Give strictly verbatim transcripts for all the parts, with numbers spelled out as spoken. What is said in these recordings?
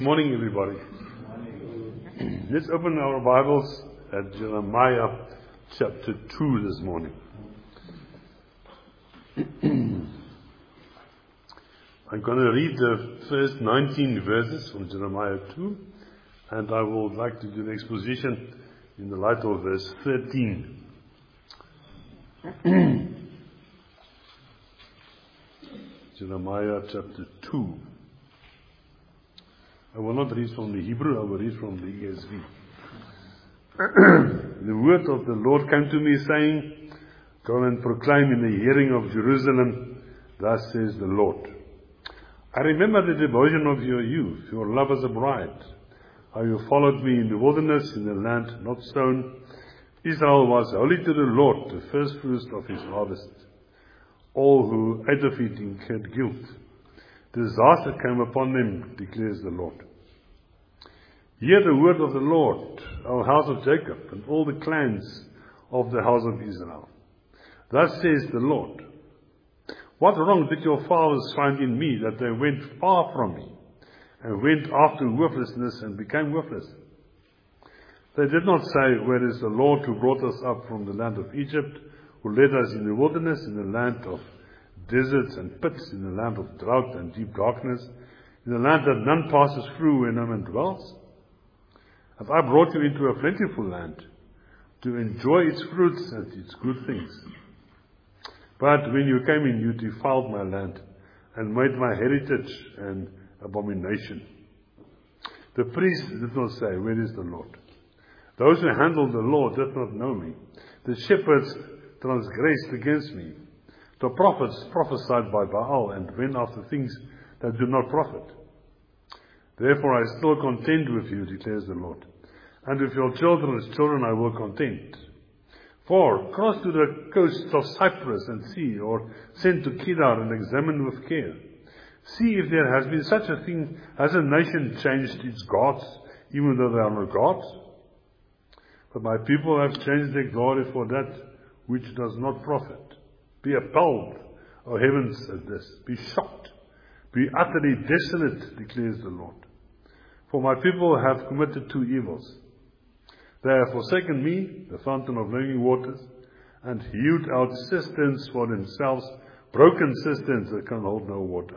Good morning, everybody. Let's open our Bibles at Jeremiah chapter two this morning. I'm going to read the first nineteen verses from Jeremiah two, and I would like to do the exposition in the light of verse thirteen. Jeremiah chapter two. I will not read from the Hebrew, I will read from the E S V. The word of the Lord came to me, saying, Go and proclaim in the hearing of Jerusalem, thus says the Lord. I remember the devotion of your youth, your love as a bride, how you followed me in the wilderness, in the land not sown. Israel was holy to the Lord, the first fruits of his harvest. All who ate of it incurred guilt. Disaster came upon them, declares the Lord. Hear the word of the Lord, O house of Jacob, and all the clans of the house of Israel. Thus says the Lord, What wrong did your fathers find in me, that they went far from me, and went after worthlessness and became worthless? They did not say, Where is the Lord who brought us up from the land of Egypt, who led us in the wilderness, in the land of deserts and pits, in the land of drought and deep darkness, in the land that none passes through where no man dwells? Have I brought you into a plentiful land, to enjoy its fruits and its good things? But when you came in, you defiled my land, and made my heritage an abomination. The priests did not say, Where is the Lord? Those who handled the law did not know me. The shepherds transgressed against me. The prophets prophesied by Baal and went after things that do not profit. Therefore I still contend with you, declares the Lord. And with your children's children I will contend. For cross to the coasts of Cyprus and see, or send to Kedar and examine with care. See if there has been such a thing as a nation changed its gods, even though they are not gods. But my people have changed their glory for that which does not profit. Be appalled, O heavens, at this. Be shocked. Be utterly desolate, declares the Lord. For my people have committed two evils. They have forsaken me, the fountain of living waters, and hewed out cisterns for themselves, broken cisterns that can hold no water.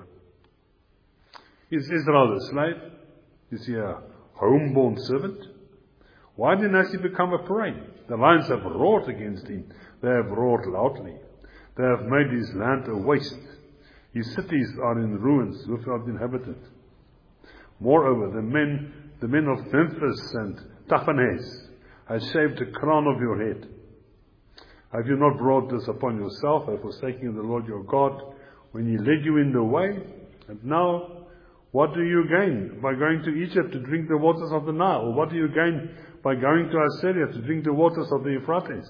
Is Israel a slave? Is he a homeborn servant? Why then has he become a prey? The lions have roared against him. They have roared loudly. They have made his land a waste. His cities are in ruins, without inhabitant. Moreover, the men, the men of Memphis and Tahpanhes have shaved the crown of your head. Have you not brought this upon yourself by forsaking the Lord your God when he led you in the way? And now, what do you gain by going to Egypt to drink the waters of the Nile? Or what do you gain by going to Assyria to drink the waters of the Euphrates?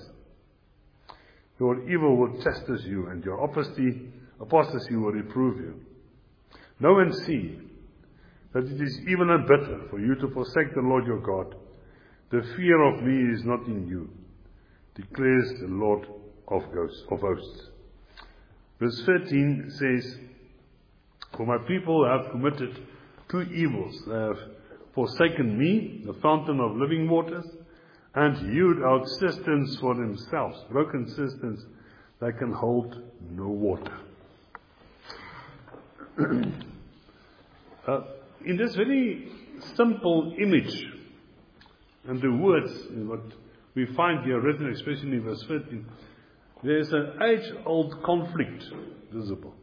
Your evil will chastise you, and your apostasy, apostasy will reprove you. Know and see that it is evil and bitter for you to forsake the Lord your God. The fear of me is not in you, declares the Lord of hosts. Verse thirteen says, For my people have committed two evils. They have forsaken me, the fountain of living waters, and hewed out cisterns for themselves, broken cisterns that can hold no water. uh, in this very simple image, and the words, what we find here written, especially in verse thirteen, there is an age-old conflict visible.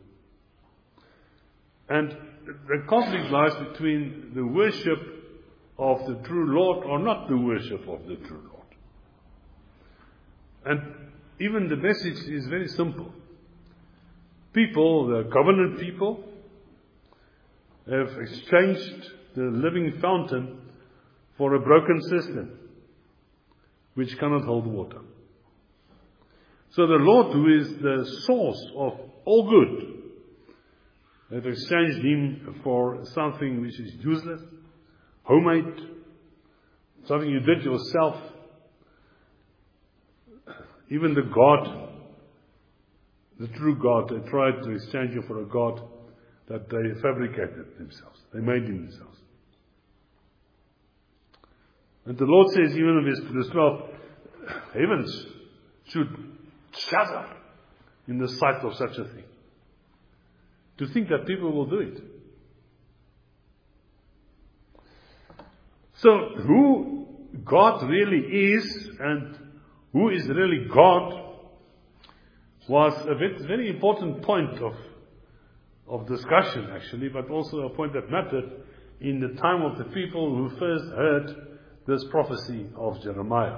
And the conflict lies between the worship of the true Lord or not the worship of the true Lord. And even the message is very simple. People, the covenant people, have exchanged the living fountain for a broken cistern which cannot hold water. So the Lord, who is the source of all good, have exchanged him for something which is useless, homemade, something you did yourself. Even the God, the true God, they tried to exchange him for a God that they fabricated themselves. They made him themselves. And the Lord says, even in verse twelve, heavens should shudder in the sight of such a thing. To think that people will do it. So, who God really is and who is really God was a very, very important point of, of discussion actually, but also a point that mattered in the time of the people who first heard this prophecy of Jeremiah.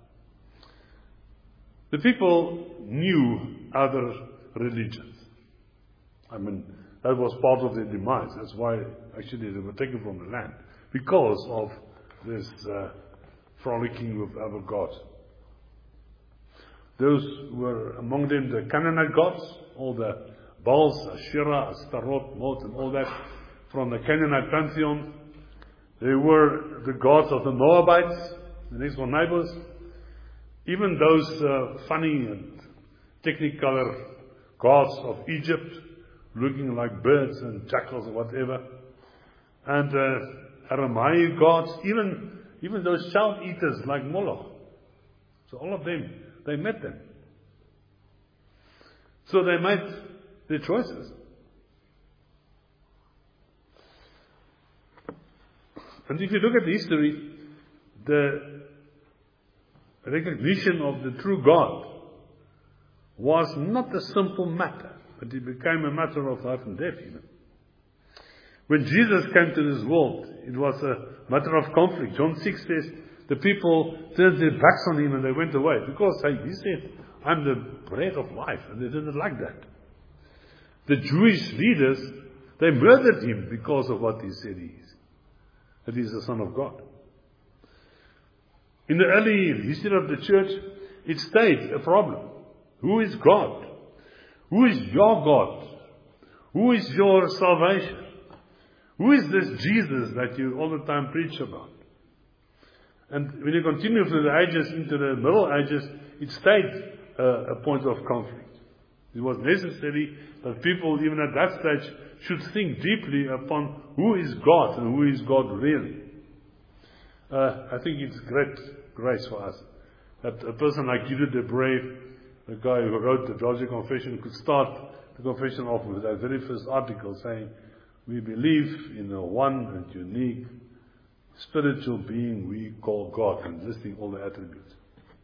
The people knew other religions. I mean, that was part of their demise. That's why actually they were taken from the land, because of this uh, frolicking with other gods. Those were among them the Canaanite gods, all the Baals, Asherah, Astarot, Mot, and all that from the Canaanite pantheon. They were the gods of the Moabites, the next door neighbors. Even those uh, funny and technicolor gods of Egypt, looking like birds and jackals or whatever. And uh, Aramaic gods, even, even those child eaters like Moloch. So all of them, they met them. So they made their choices. And if you look at history, the recognition of the true God was not a simple matter, but it became a matter of life and death even. When Jesus came to this world, it was a matter of conflict. John six says, the people turned their backs on him and they went away. Because hey, he said, I'm the bread of life. And they didn't like that. The Jewish leaders, they murdered him because of what he said he is. That he is the Son of God. In the early history of the church, it stayed a problem. Who is God? Who is your God? Who is your salvation? Who is this Jesus that you all the time preach about? And when you continue through the ages into the Middle Ages, it stayed uh, a point of conflict. It was necessary that people, even at that stage, should think deeply upon who is God and who is God really. Uh, I think it's great grace for us that a person like Judith the Brave, the guy who wrote the Georgia Confession, could start the confession off with that very first article saying, we believe in a one and unique spiritual being we call God, and listing all the attributes.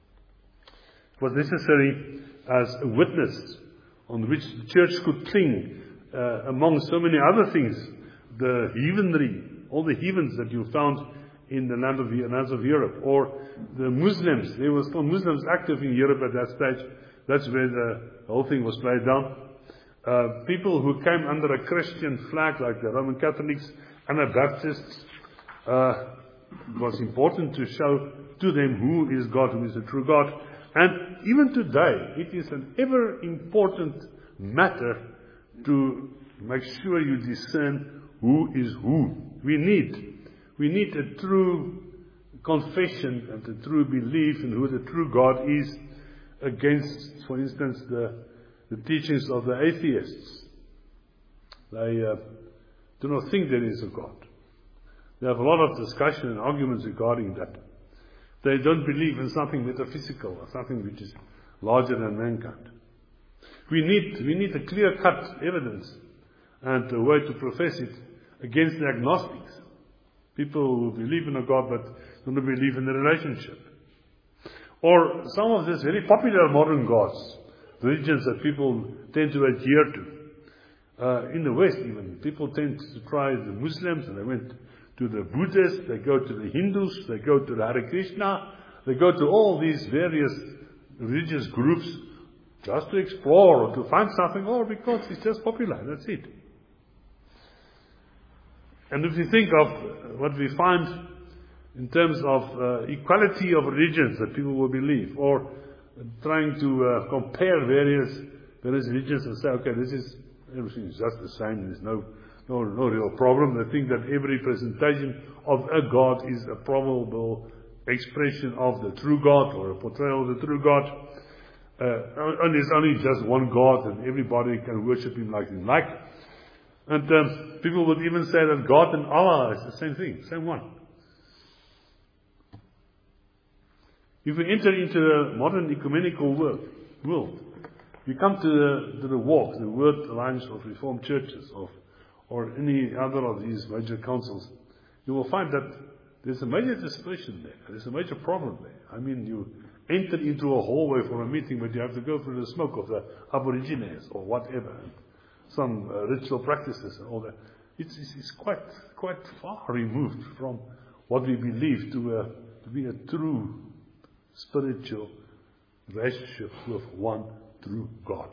It was necessary as a witness on which the church could cling uh, among so many other things, the heathenry, all the heathens that you found in the land of, lands of Europe, or the Muslims. There were still Muslims active in Europe at that stage. That's where the whole thing was played down. Uh, people who came under a Christian flag, like the Roman Catholics, Anabaptists, uh, it was important to show to them who is God, who is the true God. And even today, it is an ever important matter to make sure you discern who is who. We need, we need a true confession and a true belief in who the true God is against, for instance, the, the teachings of the atheists. They uh, do not think there is a God. They have a lot of discussion and arguments regarding that. They don't believe in something metaphysical or something which is larger than mankind. We need, we need a clear-cut evidence and a way to profess it against the agnostics. People who believe in a God but don't believe in the relationship. Or some of these very popular modern gods, religions that people tend to adhere to. Uh, in the West even, people tend to try the Muslims, and they went to the Buddhists, they go to the Hindus, they go to the Hare Krishna, they go to all these various religious groups just to explore or to find something, or because it's just popular, that's it. And if you think of what we find in terms of uh, equality of religions that people will believe, or trying to uh, compare various various religions and say, okay, this is, everything is just the same, there's no No, no real problem. They think that every presentation of a God is a probable expression of the true God, or a portrayal of the true God. Uh, and there's only just one God, and everybody can worship Him like they like. And um, people would even say that God and Allah is the same thing, same one. If we enter into the modern ecumenical world, world you come to the, to the walk, the Word Alliance of Reformed Churches, of, or any other of these major councils, you will find that there's a major dispersion there. There's a major problem there. I mean, you enter into a hallway for a meeting, but you have to go through the smoke of the Aborigines or whatever, and some uh, ritual practices and all that. It's, it's, it's quite quite far removed from what we believe to, uh, to be a true spiritual relationship with one true God.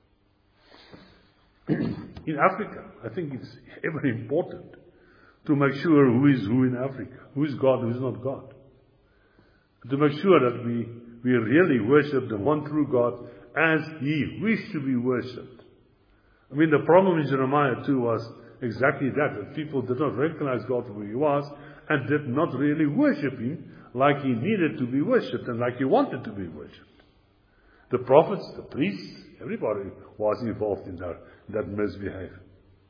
In Africa, I think it's ever important to make sure who is who in Africa, who is God, who is not God. To make sure that we, we really worship the one true God as He wished to be worshipped. I mean, the problem in Jeremiah two was exactly that, that people did not recognize God for who He was and did not really worship Him like He needed to be worshipped and like He wanted to be worshipped. The prophets, the priests, everybody was involved in that, that misbehavior.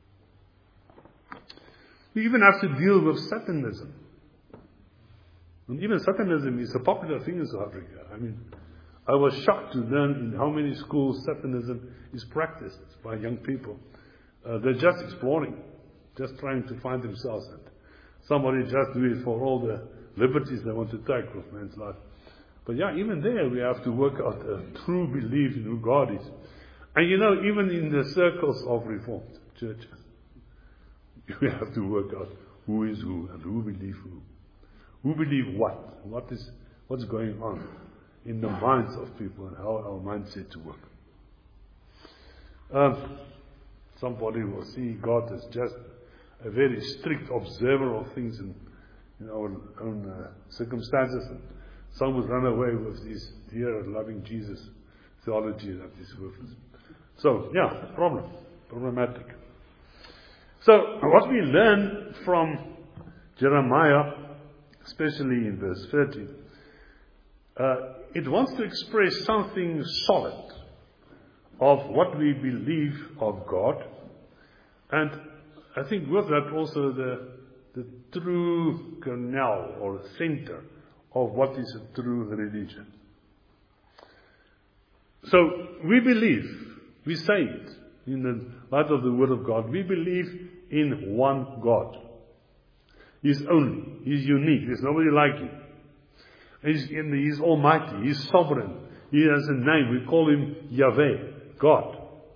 We even have to deal with Satanism. And even Satanism is a popular thing in South Africa. I mean, I was shocked to learn in how many schools Satanism is practiced by young people. Uh, they're just exploring, just trying to find themselves. And somebody just do it for all the liberties they want to take with man's life. But yeah, even there we have to work out a true belief in who God is. And you know, even in the circles of Reformed churches, we have to work out who is who and who believe who. Who believe what? What is what's going on in the minds of people and how our mindset to work. Um, somebody will see God as just a very strict observer of things in, in our own uh, circumstances. And some would run away with this dear loving Jesus theology that is worthless. So, yeah, problem, problematic. So, what we learn from Jeremiah, especially in verse thirty, uh, it wants to express something solid of what we believe of God, and I think with that also the the true kernel or center of what is a true religion. So we believe, we say it in the light of the Word of God, we believe in one God. He's only, He's unique, there's nobody like Him. He's, he's almighty, He's sovereign, He has a name, we call Him Yahweh, God.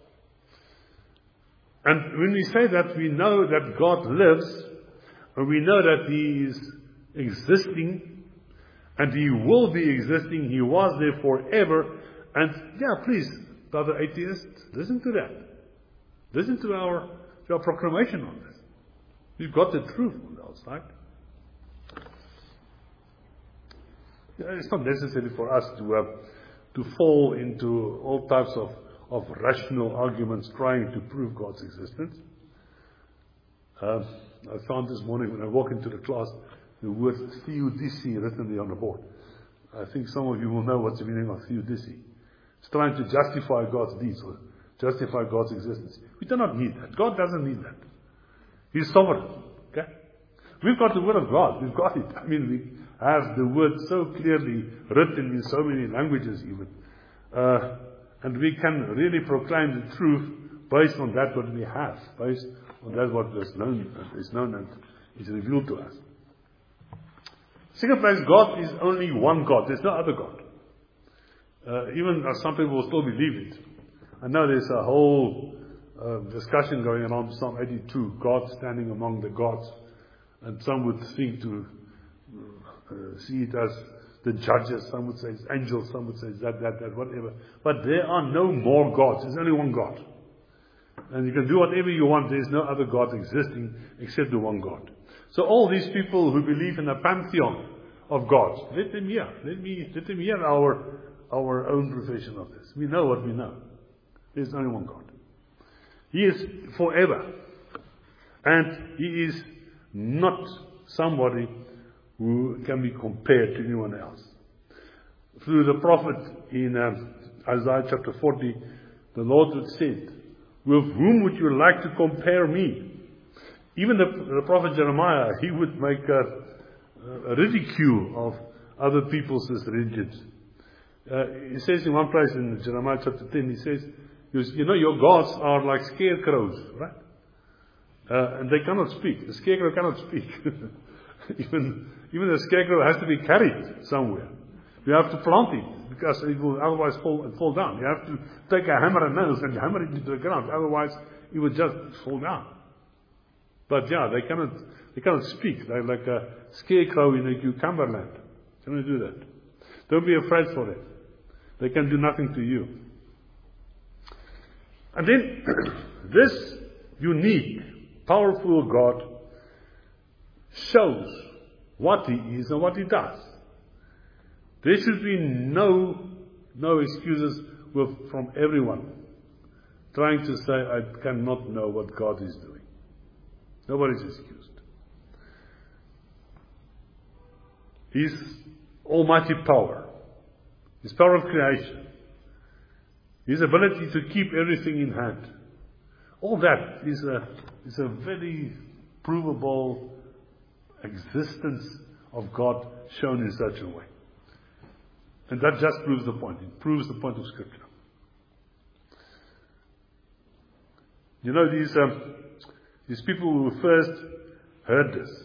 And when we say that, we know that God lives, and we know that He is existing, and He will be existing, He was there forever. And yeah, please, brother atheist, listen to that. Listen to our, to our proclamation on this. We've got the truth on our side. It's not necessary for us to uh, to fall into all types of, of rational arguments trying to prove God's existence. Uh, I found this morning when I walk into the class the word theodicy written there on the board. I think some of you will know what's the meaning of theodicy. It's trying to justify God's deeds or justify God's existence. We do not need that. God doesn't need that. He's sovereign. Okay? We've got the Word of God. We've got it. I mean, we have the Word so clearly written in so many languages even. Uh, and we can really proclaim the truth based on that what we have, based on that what is known, is known and is revealed to us. Second place, God is only one God. There's no other God. Uh, even uh, some people will still believe it. I know there's a whole uh, discussion going around Psalm eighty-two, God standing among the gods. And some would think to uh, see it as the judges, some would say it's angels, some would say it's that, that, that, whatever. But there are no more gods. There's only one God. And you can do whatever you want. There's no other God existing except the one God. So all these people who believe in a pantheon of gods, let them hear. Let me let them hear our our own profession of this. We know what we know. There's only one God. He is forever. And He is not somebody who can be compared to anyone else. Through the prophet in um, Isaiah chapter forty, the Lord had said, with whom would you like to compare me? Even the, the prophet Jeremiah, he would make a, a ridicule of other people's religions. Uh, he says in one place in Jeremiah chapter ten, he says, you know, your gods are like scarecrows, right? Uh, and they cannot speak. The scarecrow cannot speak. even, even the scarecrow has to be carried somewhere. You have to plant it, because it will otherwise fall, fall down. You have to take a hammer and nails and hammer it into the ground. Otherwise, it will just fall down. But yeah, they cannot, they cannot speak. They're like a scarecrow in a cucumber land. They cannot do that. Don't be afraid for them. They can do nothing to you. And then, this unique, powerful God shows what He is and what He does. There should be no, no excuses with, from everyone trying to say, I cannot know what God is doing. Nobody's excused. His almighty power, His power of creation, His ability to keep everything in hand, all that is a, is a very provable existence of God shown in such a way. And that just proves the point. It proves the point of Scripture. You know, these um, these people who first heard this,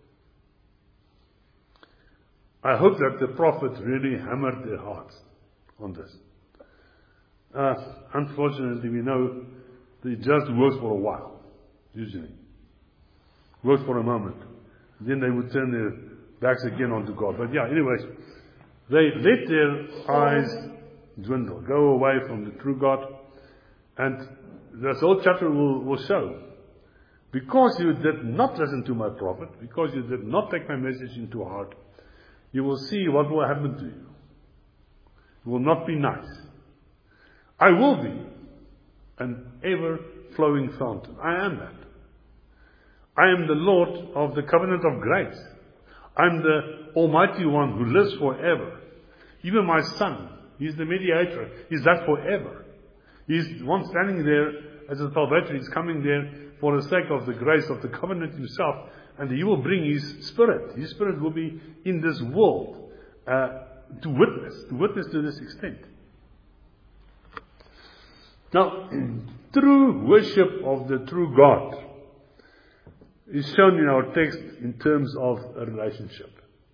I hope that the prophet really hammered their hearts on this. Uh, unfortunately, we know that it just works for a while, usually. Works for a moment. Then they would turn their backs again onto God. But yeah, anyways, they let their eyes dwindle, go away from the true God. And this whole chapter will, will show, because you did not listen to my prophet, because you did not take my message into heart, you will see what will happen to you. It will not be nice. I will be an ever-flowing fountain. I am that. I am the Lord of the covenant of grace. I am the Almighty One who lives forever. Even my Son, He's the mediator. He's that forever. He's the one standing there as a salvator. He's coming there for the sake of the grace of the covenant Himself. And He will bring His Spirit. His Spirit will be in this world uh, to witness, to witness to this extent. Now, true worship of the true God is shown in our text in terms of a relationship.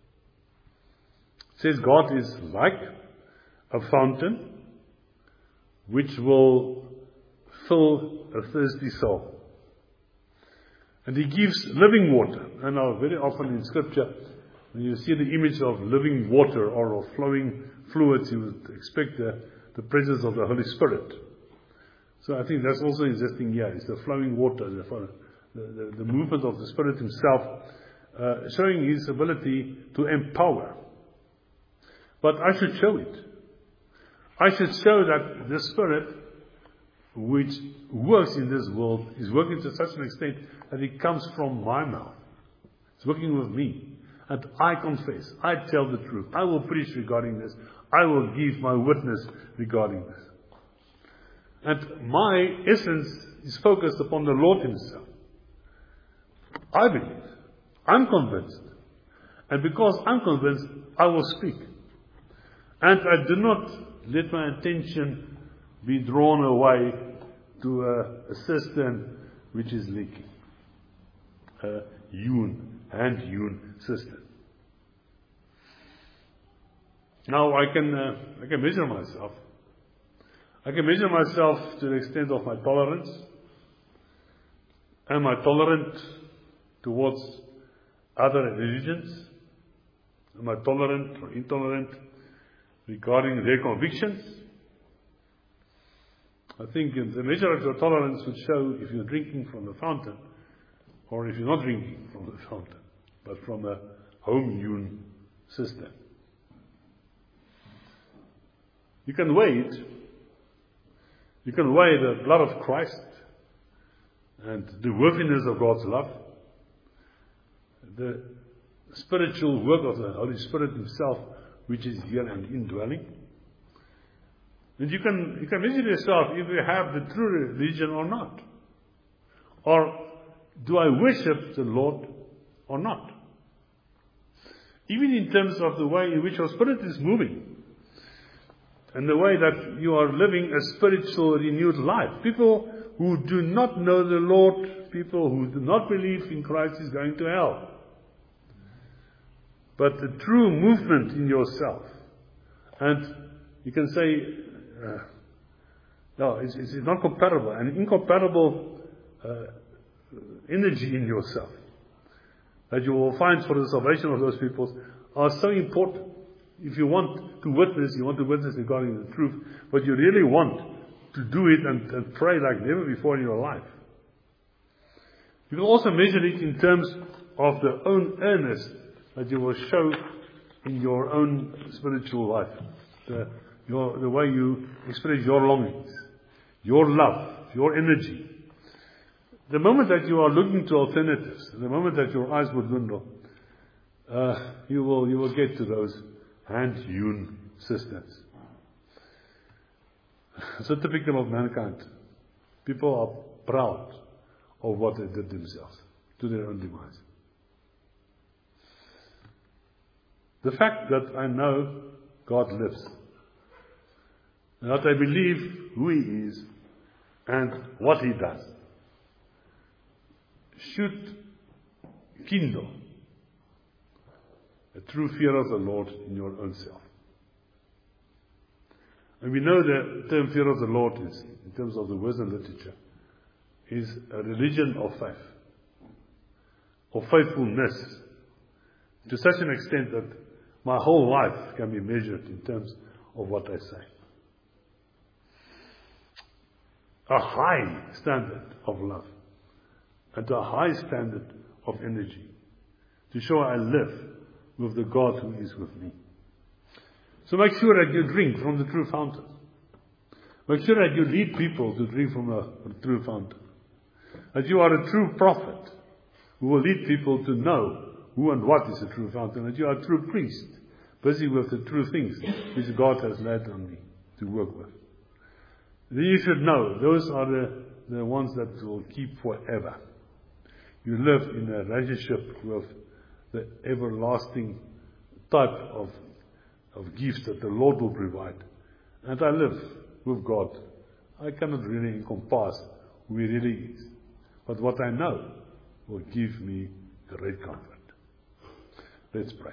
It says God is like a fountain which will fill a thirsty soul. And He gives living water. And now very often in Scripture, when you see the image of living water or of flowing fluids, you would expect the, the presence of the Holy Spirit. So I think that's also existing here. It's the flowing water, the, the, the movement of the Spirit Himself, uh, showing His ability to empower. But I should show it. I should show that the Spirit which works in this world is working to such an extent that it comes from my mouth. It's working with me. And I confess. I tell the truth. I will preach regarding this. I will give my witness regarding this. And my essence is focused upon the Lord Himself. I believe. I'm convinced. And because I'm convinced, I will speak. And I do not let my attention be drawn away to a, a cistern which is leaking. A hewn, hand-hewn cistern. Now I can, uh, I can measure myself. I can measure myself to the extent of my tolerance. Am I tolerant towards other religions? Am I tolerant or intolerant regarding their convictions? I think the measure of your tolerance would show if you're drinking from the fountain or if you're not drinking from the fountain, but from a home-hewn cistern. You can weigh it. You can weigh the blood of Christ and the worthiness of God's love, the spiritual work of the Holy Spirit Himself, which is here and indwelling. And you can, you can measure yourself if you have the true religion or not. Or do I worship the Lord or not? Even in terms of the way in which your spirit is moving. And the way that you are living a spiritual, renewed life. People who do not know the Lord, people who do not believe in Christ is going to hell. But the true movement in yourself. And you can say, uh, no, it's, it's not comparable. An incompatible uh, energy in yourself that you will find for the salvation of those people are so important. If you want to witness, you want to witness regarding the truth, but you really want to do it and, and pray like never before in your life. You can also measure it in terms of the own earnest that you will show in your own spiritual life. The, your, the way you express your longings, your love, your energy. The moment that you are looking to alternatives, the moment that your eyes will dwindle, uh, you will you will get to those hand-hewn cisterns. It's a typical of mankind. People are proud of what they did themselves, to their own demise. The fact that I know God lives, and that I believe who He is and what He does, should kindle a true fear of the Lord in your own self. And we know the term fear of the Lord is, in terms of the wisdom literature, is a religion of faith, of faithfulness, to such an extent that my whole life can be measured in terms of what I say. A high standard of love and a high standard of energy to show I live with the God who is with me. So make sure that you drink from the true fountain. Make sure that you lead people to drink from a, a true fountain. That you are a true prophet who will lead people to know who and what is a true fountain. That you are a true priest, busy with the true things which God has laid on me to work with. Then you should know those are the, the ones that will keep forever. You live in a relationship with the everlasting type of, of gifts that the Lord will provide. And I live with God. I cannot really encompass who He really is. But what I know will give me great comfort. Let's pray.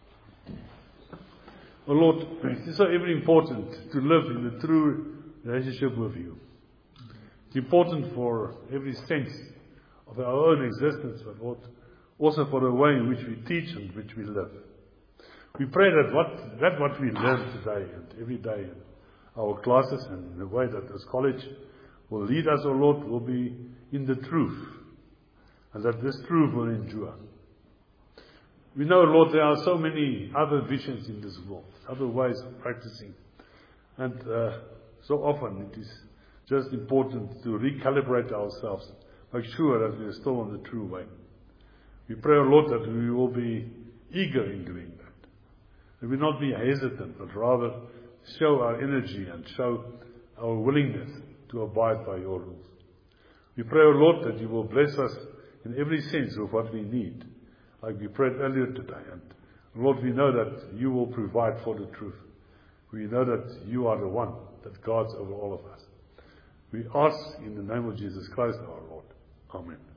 Oh Lord, it is so ever important to live in a true relationship with You. It's important for every sense of our own existence, but Lord, also for the way in which we teach and which we live. We pray that what that what we learn today and every day in our classes and in the way that this college will lead us, O Lord, will be in the truth, and that this truth will endure. We know, Lord, there are so many other visions in this world, other ways of practicing, and uh, so often it is just important to recalibrate ourselves, make sure that we are still on the true way. We pray, O Lord, that we will be eager in doing that. That we will not be hesitant, but rather show our energy and show our willingness to abide by Your rules. We pray, O Lord, that You will bless us in every sense of what we need, like we prayed earlier today. And Lord, we know that You will provide for the truth. We know that You are the one that guards over all of us. We ask in the name of Jesus Christ our Lord. Amen.